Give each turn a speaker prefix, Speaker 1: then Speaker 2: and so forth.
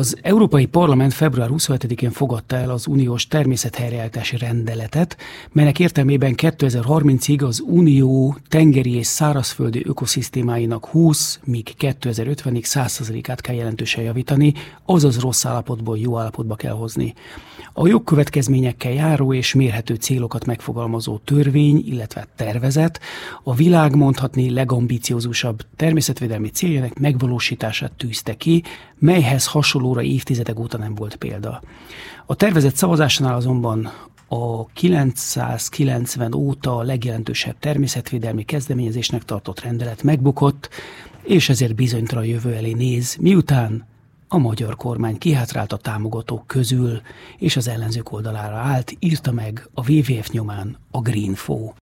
Speaker 1: Az Európai Parlament február 27-én fogadta el az uniós természethelyreállítási rendeletet, melynek értelmében 2030-ig az unió tengeri és szárazföldi ökoszisztémáinak 20, míg 2050-ig 100%-át kell jelentősen javítani, azaz rossz állapotból jó állapotba kell hozni. A jogkövetkezményekkel járó és mérhető célokat megfogalmazó törvény, illetve tervezet a világ mondhatni legambiciózusabb természetvédelmi céljának megvalósítását tűzte ki, melyhez hasonlóra évtizedek óta nem volt példa. A tervezet szavazásánál azonban a 990 óta a legjelentősebb természetvédelmi kezdeményezésnek tartott rendelet megbukott, és ezért bizonytalan jövő elé néz, miután a magyar kormány kihátrált a támogatók közül, és az ellenzők oldalára állt, írta meg a WWF nyomán a Greenfo.